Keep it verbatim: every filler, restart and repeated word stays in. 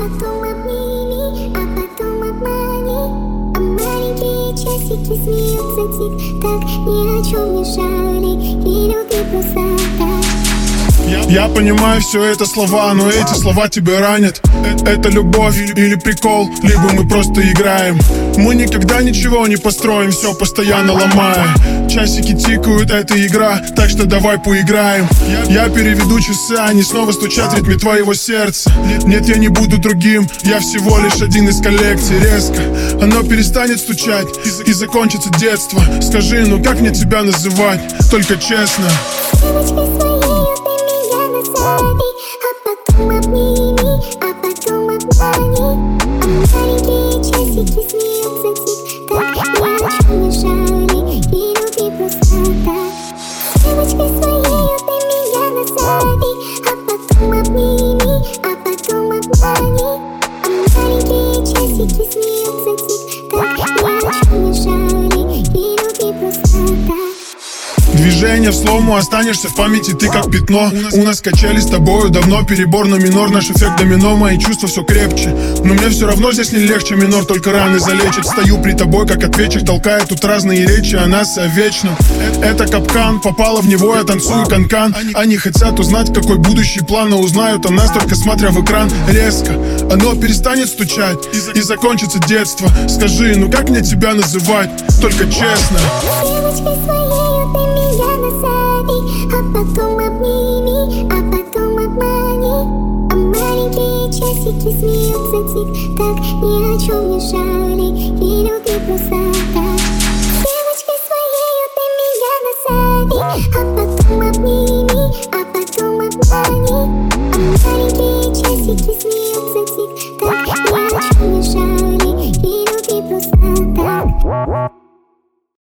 потом обними, а потом обмани. А маленькие часики смеются тик-так, ни о чем не шали, и люби просто так. Я понимаю, все это слова, но эти слова тебя ранят. Это, это любовь или прикол, либо мы просто играем. Мы никогда ничего не построим, все постоянно ломая. Часики тикают, это игра, так что давай поиграем. Я переведу часы, они снова стучат в ритме твоего сердца. Нет, я не буду другим, я всего лишь один из коллекции. Резко оно перестанет стучать и, и закончится детство. Скажи, ну как мне тебя называть, только честно. Девочкой своей ты меня назови, а потом обними, а потом обмани. А маленькие часики смеются тик-так, ни о чем не шали, и люби просто так. Девочкой своей ты меня назови, а потом обними, а потом обмани. А маленькие часики смеются тик-так, ни о чем не шали, и люби просто так. Движение в слому, останешься в памяти ты как пятно. У нас качали с тобою давно, перебор на минор, наш эффект домино. Мои чувства все крепче, но мне все равно здесь не легче. Минор только раны залечит. Стою при тобой, как ответчик, толкает тут разные речи о нас о вечном. Это капкан, попала в него, я танцую канкан. Они хотят узнать, какой будущий план, но узнают о нас только смотря в экран. Резко оно перестанет стучать и закончится детство. Скажи, ну как мне тебя называть, только честно. Девочкой своей ты меня назови, а потом обними, а потом обмани. А маленькие часики смеются тик-так, ни о чем не шали, и люби просто так. Девочкой своей ты меня назови, а потом обними, а потом обмани. А маленькие часики смеются тик-так, ни о чем не шали, и люби просто так.